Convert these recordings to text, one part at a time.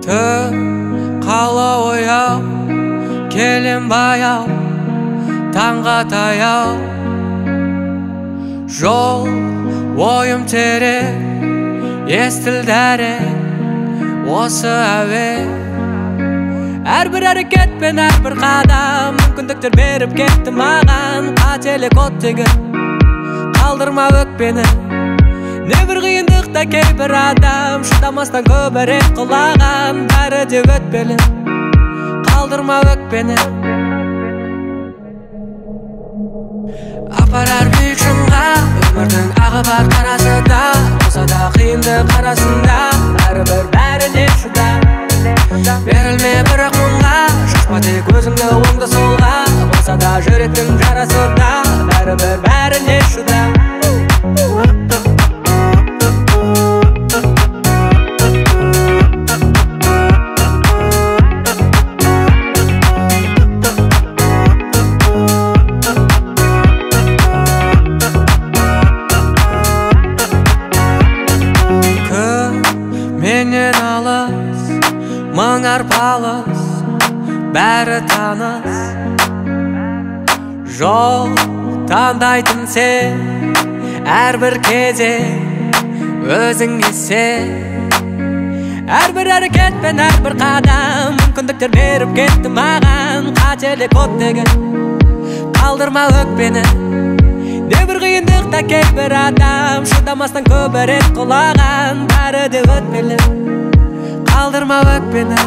түн қала ояу, келем баяу, таңға таяу. Жол ойым терең, естілді әрең осы әуе. Әрбір әрекет пен әрбір қадам мүмкіндіктер беріп кетті маған. Қателік оттегін қалдырма өкпені. Небір қиындықта кейбір адам шыдамастан көбірек құлаған. Бәрі де өтпелі, қалдырма өкпені. Апарар биік шыңға өмірдің ағы бар қарасы да. Болса да қиындық арасында бәрібір бәріне шыда. Берілме бірақ мұңға, шашпа тек өзіңді оңды солға. Болса да жүректің жарасы да бәрібір бәріне шыда. Менен алыс, мың арпалыс, бәрі таныс. Жол таңдайтын сен, әрбір кезең өзіңе сен. Әрбір әрекет пен әрбір қадам мүмкіндіктер беріп кетті маған. Қателік оттегін қалдырма өкпені. Небір қиындықта кейбір адам шыдамастан көбірек құлаған. Бәрі де өтпелі, қалдырма өкпені.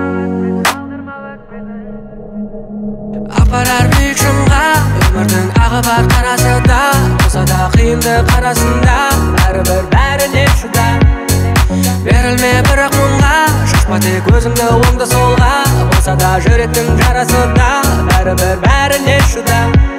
Апарар биік шыңға өмірдің ағы бар қарасы да. Болса да қиындық арасында бәрібір бәріне шыда. Берілме бірақ мұңға, шашпа тек өзіңді оңды солға. Болса да жүректің жарасы да бәрібір бәріне шыда.